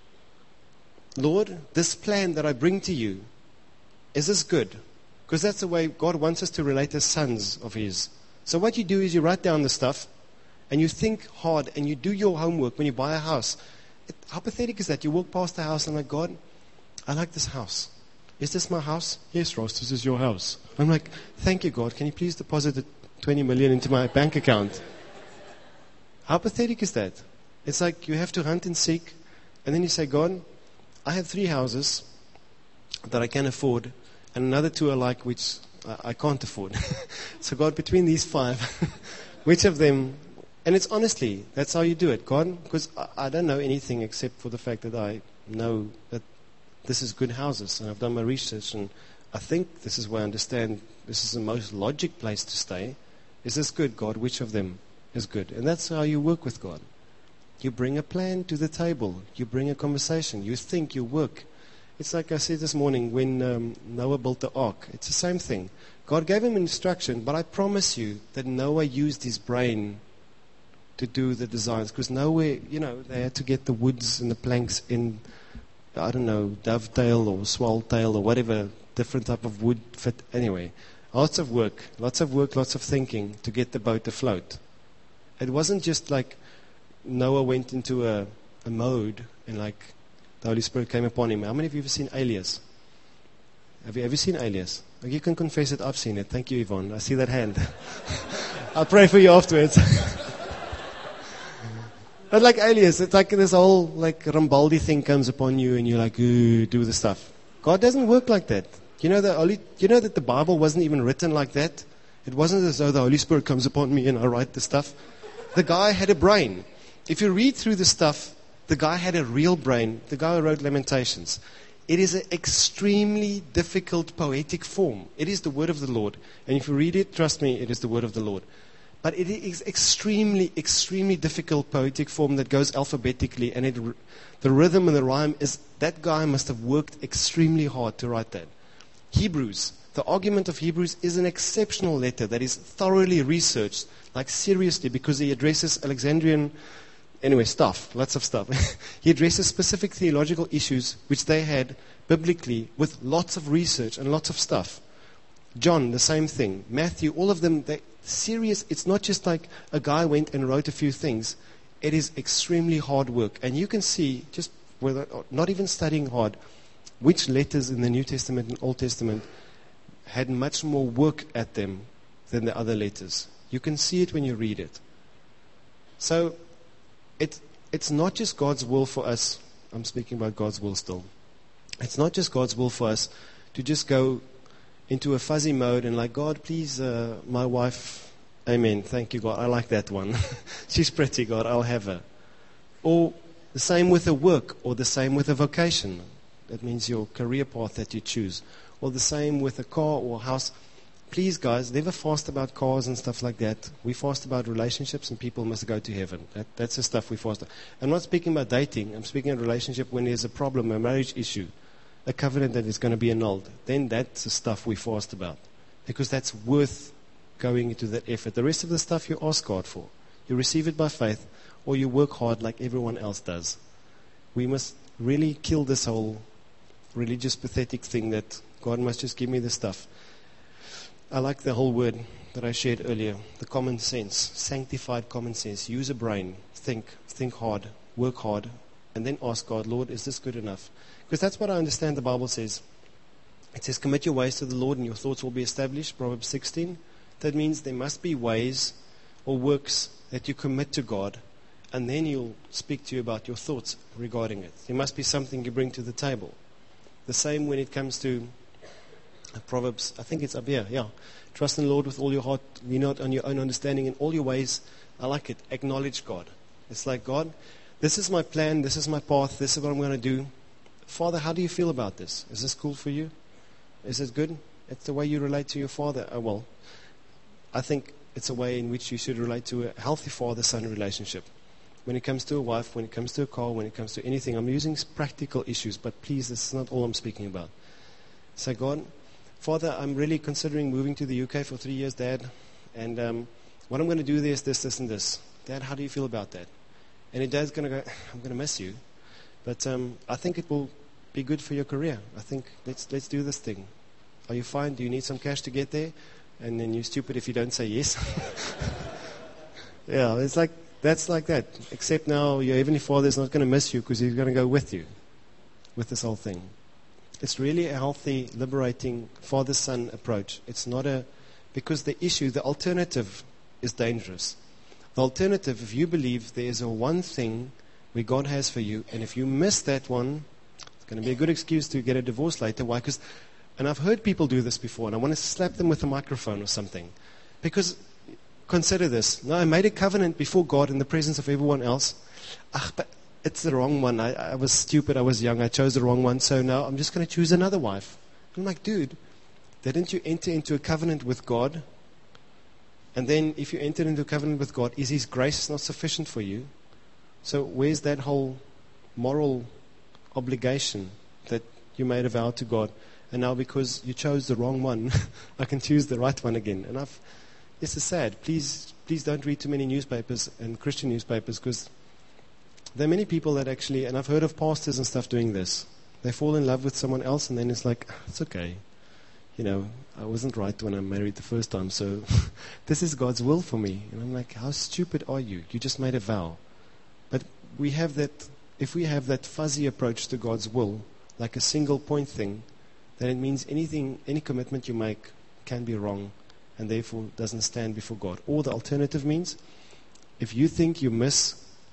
Lord, this plan that I bring to you, is this good? Because that's the way God wants us to relate as sons of his. So what you do is you write down the stuff, and you think hard, and you do your homework when you buy a house. It, how pathetic is that? You walk past the house, and like, God, I like this house. Is this my house? Yes, Ross, this is your house. I'm like, thank you, God. Can you please deposit the twenty million into my bank account? How pathetic is that? It's like you have to hunt and seek, and then you say, God, I have three houses that I can afford, and another two are like which I, I can't afford. So God, between these five, which of them? And it's honestly, that's how you do it, God, because I, I don't know anything except for the fact that I know that this is good houses, and I've done my research, and I think this is where I understand this is the most logic place to stay. Is this good, God? Which of them is good? And that's how you work with God. You bring a plan to the table. You bring a conversation. You think, you work. It's like I said this morning when um, Noah built the ark. It's the same thing. God gave him instruction, but I promise you that Noah used his brain to do the designs. Because nowhere, you know, they had to get the woods and the planks in, I don't know, dovetail or swallowtail or whatever, different type of wood fit. Anyway, lots of work, lots of work, lots of thinking to get the boat afloat. It wasn't just like Noah went into a, a mode and like the Holy Spirit came upon him. How many of you have seen Alias? Have you ever seen Alias? Like, you can confess it, I've seen it. Thank you, Yvonne. I see that hand. I'll pray for you afterwards. But like alias, it's like this whole like Rambaldi thing comes upon you and you're like, ooh, do the stuff. God doesn't work like that. You know, the Holy, you know that the Bible wasn't even written like that? It wasn't as though the Holy Spirit comes upon me and I write the stuff. The guy had a brain. If you read through the stuff, the guy had a real brain. The guy who wrote Lamentations. It is an extremely difficult poetic form. It is the word of the Lord. And if you read it, trust me, it is the word of the Lord. But it is extremely, extremely difficult poetic form that goes alphabetically. And it, the rhythm and the rhyme is, that guy must have worked extremely hard to write that. Hebrews. The argument of Hebrews is an exceptional letter that is thoroughly researched, like seriously, because he addresses Alexandrian, anyway, stuff, lots of stuff. He addresses specific theological issues which they had biblically with lots of research and lots of stuff. John, the same thing. Matthew, all of them, they're serious. It's not just like a guy went and wrote a few things. It is extremely hard work. And you can see, just without, not even studying hard, which letters in the New Testament and Old Testament had much more work at them than the other letters. You can see it when you read it. So, it, it's not just God's will for us. I'm speaking about God's will still. It's not just God's will for us to just go into a fuzzy mode and like, God, please, uh, my wife, amen, thank you, God, I like that one. She's pretty, God, I'll have her. Or the same with a work, or the same with a vocation. That means your career path that you choose. Or the same with a car or a house. Please, guys, never fast about cars and stuff like that. We fast about relationships and people must go to heaven. That, that's the stuff we fast about. I'm not speaking about dating. I'm speaking about relationship when there's a problem, a marriage issue, a covenant that is going to be annulled. Then that's the stuff we fast about. Because that's worth going into that effort. The rest of the stuff you ask God for. You receive it by faith or you work hard like everyone else does. We must really kill this whole religious pathetic thing that God must just give me the stuff. I like the whole word that I shared earlier, the common sense, sanctified common sense. Use a brain, think, think hard, work hard, and then ask God, Lord, is this good enough? Because that's what I understand the Bible says. It says, commit your ways to the Lord and your thoughts will be established, Proverbs sixteen. That means there must be ways or works that you commit to God, and then He'll speak to you about your thoughts regarding it. There must be something you bring to the table. The same when it comes to Proverbs, I think it's up here, yeah. Trust in the Lord with all your heart, lean not on your own understanding in all your ways. I like it. Acknowledge God. It's like, God, this is my plan, this is my path, this is what I'm going to do. Father, how do you feel about this? Is this cool for you? Is it good? It's the way you relate to your father. Oh, well, I think it's a way in which you should relate to a healthy father-son relationship. When it comes to a wife, when it comes to a car, when it comes to anything, I'm using practical issues, but please, this is not all I'm speaking about. Say, God, Father, I'm really considering moving to the U K for three years, Dad, and um, what I'm going to do there is this, this, and this. Dad, how do you feel about that? And your dad's going to go, I'm going to miss you, but um, I think it will be good for your career. I think let's let's do this thing. Are you fine? Do you need some cash to get there? And then you're stupid if you don't say yes. Yeah, it's like, that's like that. Except now your Heavenly Father is not going to miss you because He's going to go with you with this whole thing. It's really a healthy, liberating father-son approach. It's not a, because the issue, the alternative is dangerous. The alternative, if you believe there is a one thing where God has for you, and if you miss that one, it's going to be a good excuse to get a divorce later. Why? Because, and I've heard people do this before, and I want to slap them with a microphone or something. Because, consider this. Now, I made a covenant before God in the presence of everyone else. Ach, but it's the wrong one. I, I was stupid. I was young. I chose the wrong one. So now I'm just going to choose another wife. I'm like, dude, didn't you enter into a covenant with God? And then if you enter into a covenant with God, is His grace not sufficient for you? So where's that whole moral obligation that you made a vow to God? And now because you chose the wrong one, I can choose the right one again. And I've, this is sad. Please, please don't read too many newspapers and Christian newspapers, because there are many people that actually, and I've heard of pastors and stuff doing this. They fall in love with someone else and then it's like, it's okay. You know, I wasn't right when I married the first time, so this is God's will for me. And I'm like, how stupid are you? You just made a vow. But we have that, if we have that fuzzy approach to God's will, like a single point thing, then it means anything, any commitment you make can be wrong and therefore doesn't stand before God. Or the alternative means, if you think you miss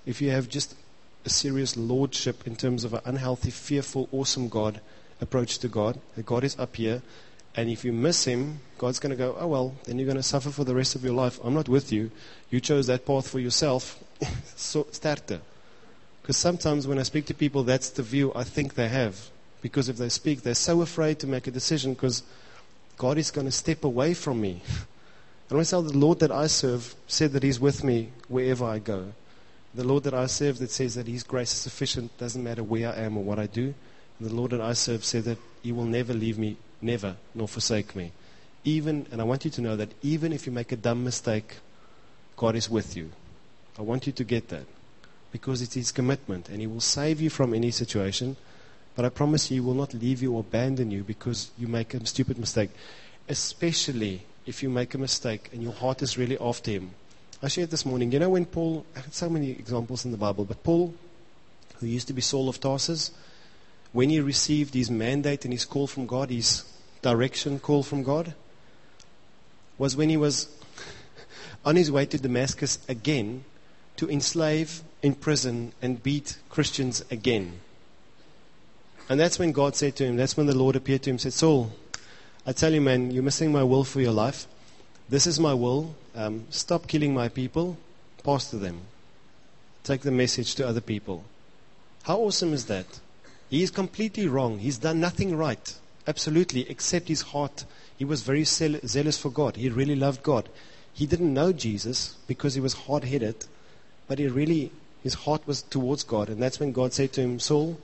if you have just a serious lordship in terms of an unhealthy, fearful, awesome God approach to God, that God is up here, and if you miss Him, God's going to go, oh well, then you're going to suffer for the rest of your life. I'm not with you. You chose that path for yourself. So, sterkte. Because sometimes when I speak to people, that's the view I think they have. Because if they speak, they're so afraid to make a decision because God is going to step away from me. And I tell the Lord that I serve said that He's with me wherever I go. The Lord that I serve that says that His grace is sufficient, doesn't matter where I am or what I do. And the Lord that I serve said that He will never leave me, never, nor forsake me. Even, and I want you to know that even if you make a dumb mistake, God is with you. I want you to get that. Because it's His commitment, and He will save you from any situation. But I promise you, He will not leave you or abandon you because you make a stupid mistake. Especially if you make a mistake and your heart is really after Him. I shared this morning, you know when Paul, I had so many examples in the Bible, but Paul, who used to be Saul of Tarsus, when he received his mandate and his call from God, his direction call from God, was when he was on his way to Damascus again to enslave, imprison, and beat Christians again. And that's when God said to him, that's when the Lord appeared to him and said, Saul, I tell you, man, you're missing my will for your life. This is my will. Um, stop killing my people. Pass to them. Take the message to other people. How awesome is that? He is completely wrong. He's done nothing right. Absolutely. Except his heart. He was very zealous for God. He really loved God. He didn't know Jesus because he was hard-headed. But he really, his heart was towards God. And that's when God said to him, Saul,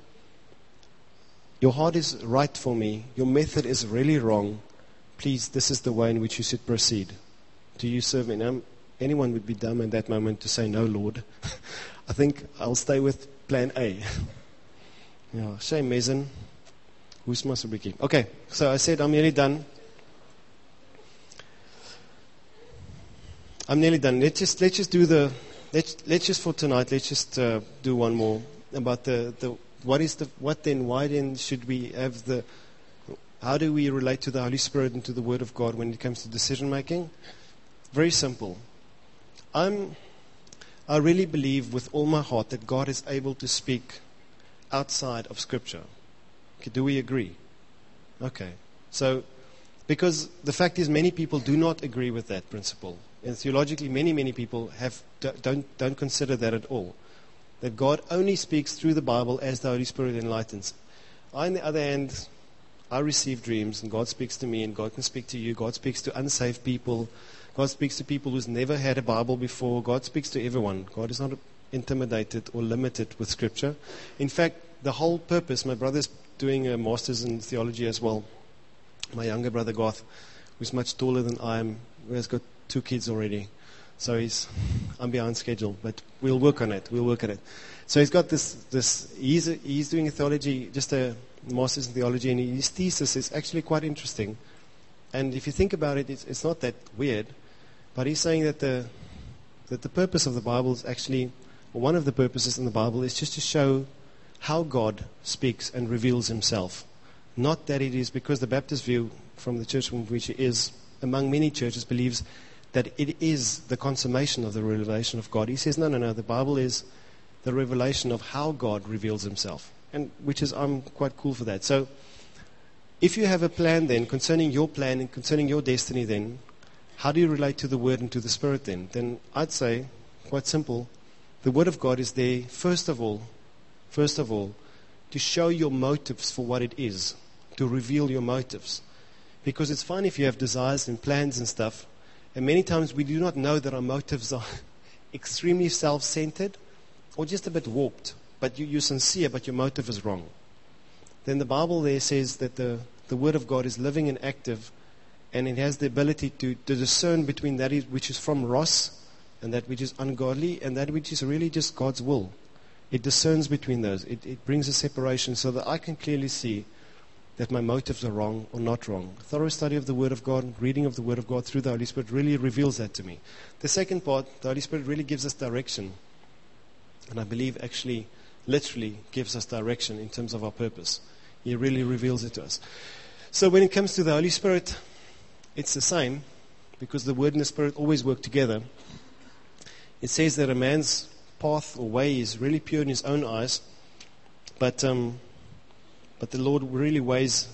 your heart is right for me. Your method is really wrong. Please, this is the way in which you should proceed. Do you serve me? Now, anyone would be dumb in that moment to say, no, Lord. I think I'll stay with plan A. Yeah, shame, Mason. Who's my Subriki? Okay, so I said I'm nearly done. I'm nearly done. Let's just let's just do the let's let's just for tonight. Let's just uh, do one more about the the what is the what then? Why then should we have the? How do we relate to the Holy Spirit and to the Word of God when it comes to decision making? Very simple. I'm I really believe with all my heart that God is able to speak outside of Scripture. Okay, do we agree? Okay. So, because the fact is many people do not agree with that principle. And theologically, many, many people have don't don't consider that at all. That God only speaks through the Bible as the Holy Spirit enlightens. I, on the other hand, I receive dreams, and God speaks to me, and God can speak to you. God speaks to unsaved people. God speaks to people who's never had a Bible before. God speaks to everyone. God is not intimidated or limited with Scripture. In fact, the whole purpose, my brother's doing a master's in theology as well. My younger brother, Garth, who's much taller than I am, who has got two kids already. So he's, I'm behind schedule, but we'll work on it. We'll work on it. So he's got this, this he's, a, he's doing a theology, just a master's in theology, and his thesis is actually quite interesting. And if you think about it, it's, it's not that weird, but he's saying that the, that the purpose of the Bible is actually, or one of the purposes in the Bible is just to show how God speaks and reveals himself. Not that it is, because the Baptist view from the church from which he is, among many churches, believes that it is the consummation of the revelation of God. He says, no, no, no, the Bible is the revelation of how God reveals himself. And which is, I'm quite cool for that. So, if you have a plan then, concerning your plan and concerning your destiny then, how do you relate to the Word and to the Spirit then? Then I'd say, quite simple, the Word of God is there, first of all, first of all, to show your motives for what it is, to reveal your motives. Because it's fine if you have desires and plans and stuff, and many times we do not know that our motives are extremely self-centered or just a bit warped. But you, you're sincere, but your motive is wrong. Then the Bible there says that the, the Word of God is living and active, and it has the ability to, to discern between that which is from Ross and that which is ungodly and that which is really just God's will. It discerns between those. It, it brings a separation so that I can clearly see that my motives are wrong or not wrong. A thorough study of the Word of God, reading of the Word of God through the Holy Spirit really reveals that to me. The second part, the Holy Spirit really gives us direction. And I believe actually, literally gives us direction in terms of our purpose. He really reveals it to us. So when it comes to the Holy Spirit, it's the same, because the Word and the Spirit always work together. It says that a man's path or way is really pure in his own eyes, but um, but the Lord really weighs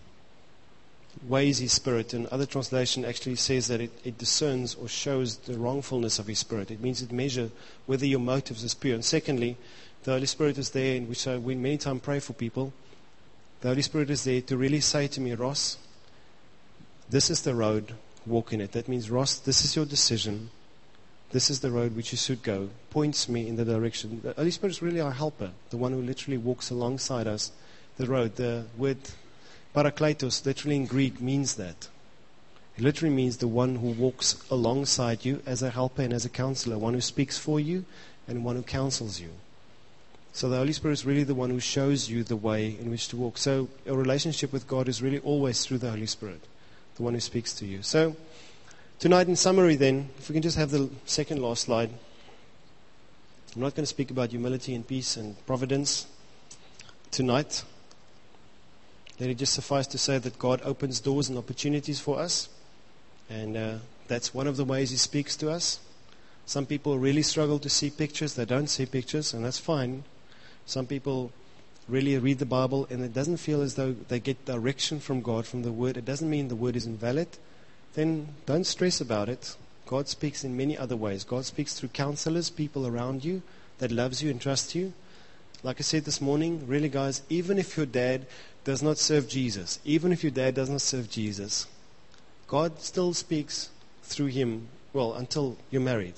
weighs his spirit. And other translation actually says that it, it discerns or shows the wrongfulness of his spirit. It means it measures whether your motives is pure. And secondly, the Holy Spirit is there, in which I we many times pray for people. The Holy Spirit is there to really say to me, Ross, this is the road, walk in it. That means, Ross, this is your decision. This is the road which you should go. Points me in the direction. The Holy Spirit is really our helper, the one who literally walks alongside us, the road. The word parakletos, literally in Greek, means that. It literally means the one who walks alongside you as a helper and as a counselor, one who speaks for you and one who counsels you. So the Holy Spirit is really the one who shows you the way in which to walk. So a relationship with God is really always through the Holy Spirit, the one who speaks to you. So tonight, in summary then, if we can just have the second last slide. I'm not going to speak about humility and peace and providence tonight. Let it just suffice to say that God opens doors and opportunities for us. And uh, that's one of the ways He speaks to us. Some people really struggle to see pictures. They don't see pictures, and that's fine. Some people really read the Bible, and it doesn't feel as though they get direction from God, from the Word. It doesn't mean the Word is invalid. Then don't stress about it. God speaks in many other ways. God speaks through counselors, people around you that loves you and trusts you. Like I said this morning, really guys, even if your dad does not serve Jesus, even if your dad does not serve Jesus, God still speaks through him, well, until you're married.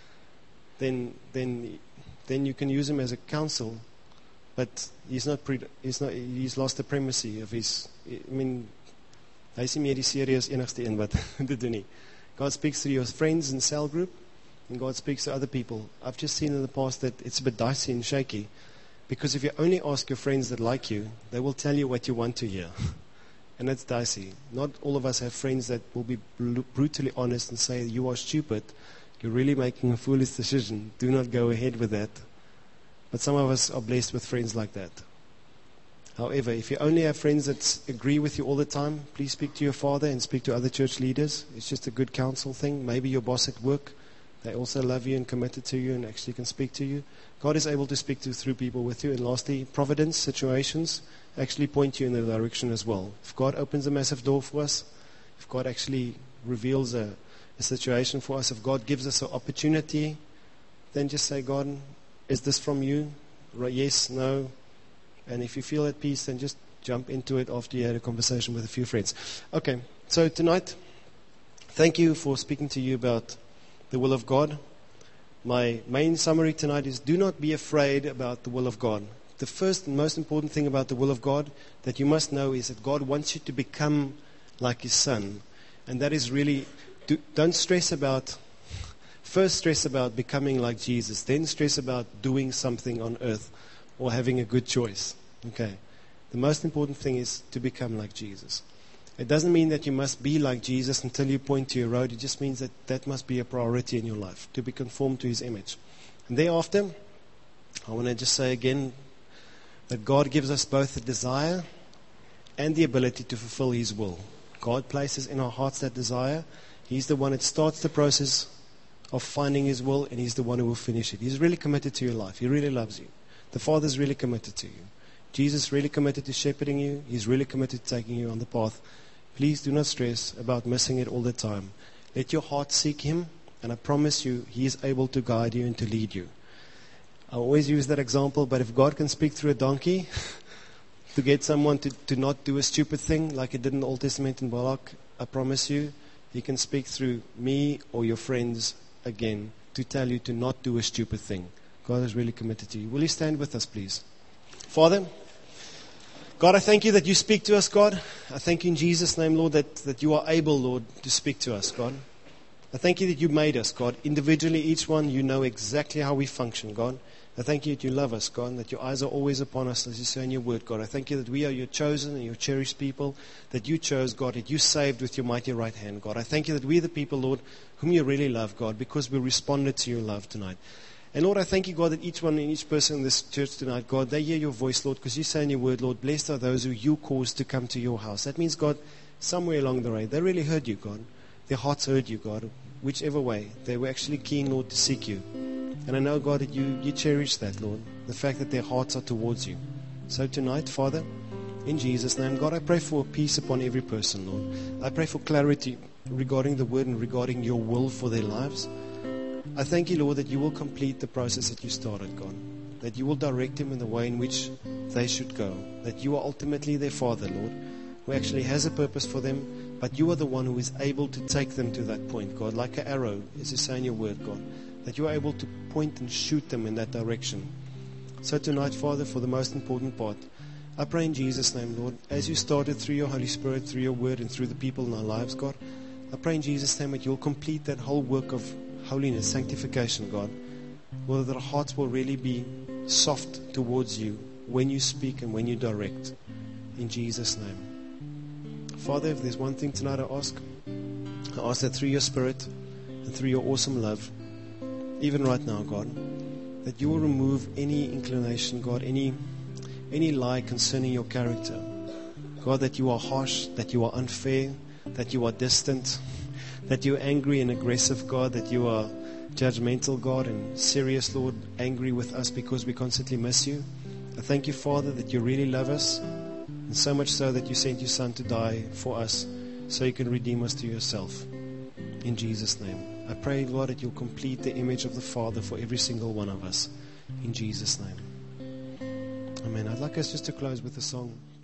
then then then you can use him as a counsel, but he's not pre, he's not he's lost the primacy of his, I mean, hy is nie meer die serieus enigste een wat dit doen nie. God speaks to your friends in cell group, and God speaks to other people. I've just seen in the past that it's a bit dicey and shaky, because if you only ask your friends that like you, they will tell you what you want to hear. And that's dicey. Not all of us have friends that will be br- brutally honest and say, you are stupid, you're really making a foolish decision, do not go ahead with that. But some of us are blessed with friends like that. However, if you only have friends that agree with you all the time, please speak to your father and speak to other church leaders. It's just a good counsel thing. Maybe your boss at work, they also love you and committed to you and actually can speak to you. God is able to speak to through people with you. And lastly, providence, situations, actually point you in the direction as well. If God opens a massive door for us, if God actually reveals a, a situation for us, if God gives us an opportunity, then just say, God, is this from you? Yes, no. And if you feel at peace, then just jump into it after you had a conversation with a few friends. Okay, so tonight, thank you for speaking to you about the will of God. My main summary tonight is, do not be afraid about the will of God. The first and most important thing about the will of God that you must know is that God wants you to become like His Son. And that is really, do, don't stress about, first stress about becoming like Jesus, then stress about doing something on earth or having a good choice. Okay. The most important thing is to become like Jesus. It doesn't mean that you must be like Jesus until you point to your road. It just means that that must be a priority in your life, to be conformed to His image. And thereafter, I want to just say again that God gives us both the desire and the ability to fulfill His will. God places in our hearts that desire. He's the one that starts the process of finding His will, and He's the one who will finish it. He's really committed to your life. He really loves you. The Father's really committed to you. Jesus is really committed to shepherding you. He's really committed to taking you on the path. Please do not stress about missing it all the time. Let your heart seek Him, and I promise you, He is able to guide you and to lead you. I always use that example, but if God can speak through a donkey to get someone to, to not do a stupid thing like He did in the Old Testament in Balak, I promise you, He can speak through me or your friends again to tell you to not do a stupid thing. God is really committed to you. Will you stand with us, please? Father, God, I thank you that you speak to us, God. I thank you in Jesus' name, Lord, that, that you are able, Lord, to speak to us, God. I thank you that you made us, God. Individually, each one, you know exactly how we function, God. I thank you that you love us, God, and that your eyes are always upon us, as you say in your word, God. I thank you that we are your chosen and your cherished people, that you chose, God, that you saved with your mighty right hand, God. I thank you that we are the people, Lord, whom you really love, God, because we responded to your love tonight. And Lord, I thank you, God, that each one and each person in this church tonight, God, they hear your voice, Lord, because you say in your word, Lord, blessed are those who you caused to come to your house. That means, God, somewhere along the way, they really heard you, God. Their hearts heard you, God. whichever way, they were actually keen, Lord, to seek you. And I know, God, that you, you cherish that, Lord, the fact that their hearts are towards you. So tonight, Father, in Jesus' name, God, I pray for peace upon every person, Lord. I pray for clarity regarding the word and regarding your will for their lives. I thank you, Lord, that you will complete the process that you started, God. That you will direct them in the way in which they should go. That you are ultimately their Father, Lord, who actually has a purpose for them, but you are the one who is able to take them to that point, God, like an arrow, as you say in your word, God. That you are able to point and shoot them in that direction. So tonight, Father, for the most important part, I pray in Jesus' name, Lord, as you started through your Holy Spirit, through your word, and through the people in our lives, God, I pray in Jesus' name that you'll complete that whole work of holiness, sanctification, God, where that our hearts will really be soft towards you when you speak and when you direct. In Jesus' name. Father, if there's one thing tonight I ask, I ask that through your Spirit and through your awesome love, even right now, God, that you will remove any inclination, God, any any lie concerning your character. God, that you are harsh, that you are unfair, that you are distant, that you're angry and aggressive, God, that you are judgmental, God, and serious, Lord, angry with us because we constantly miss you. I thank you, Father, that you really love us, and so much so that you sent your Son to die for us so you can redeem us to yourself. In Jesus' name. I pray, Lord, that you'll complete the image of the Father for every single one of us. In Jesus' name. Amen. I'd like us just to close with a song.